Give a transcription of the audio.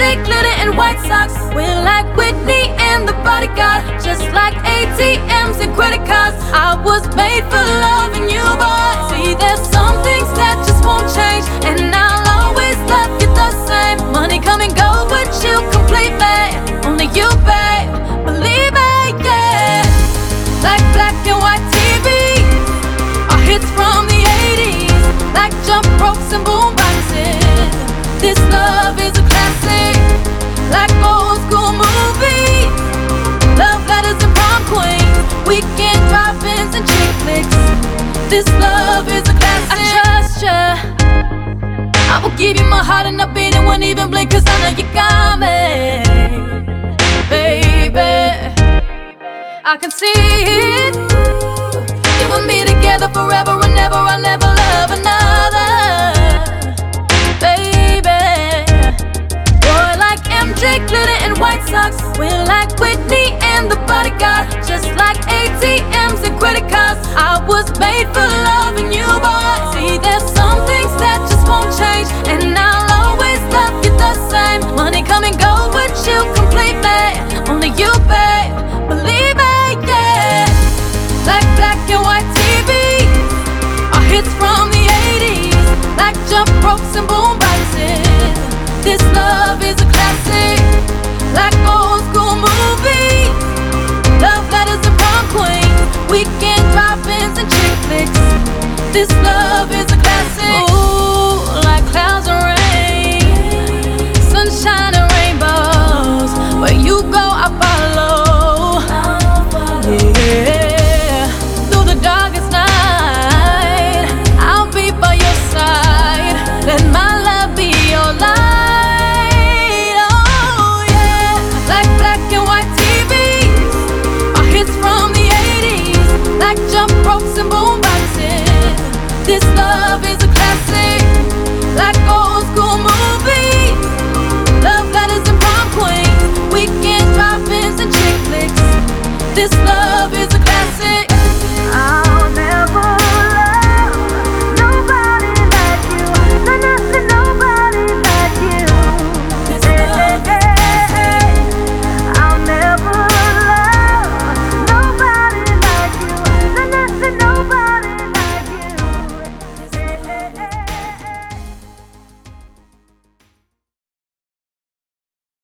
MJ, glitter and white socks. We're like Whitney and the Bodyguard, just like ATMs and credit cards. I was made for loving you, boy. See, there's some things that just won't change, and I'll always love you the same. Money come and go, but you complete me. Only you, babe, believe it, yeah. Like black and white TV, our hits from the 80s, like jump ropes and boom boxes. This love is a classic, like old school movies, love letters and prom queens, weekend drop-ins and chick flicks. This love is a classic. I trust ya, I will give you my heart and a beat and won't even blink, 'cause I know you got me, baby. I can see it, you and me together forever and ever. I'll never love another, baby. Boy, like MJ, glitter and white socks. We're like Whitney and the Bodyguard, just like ATMs and credit cards. I was made for loving you, boy. See, there's some things that just won't change, and I'll always love you the same. Money come and go, but you complete me. Only you, babe, believe it, yeah. Like black and white TV, our hits from the 80s, like jump ropes and boom boxes. This love is a classic, like old school movies, love letters and prom queens, weekend drop-ins and chick flicks. This love is a classic. Ooh.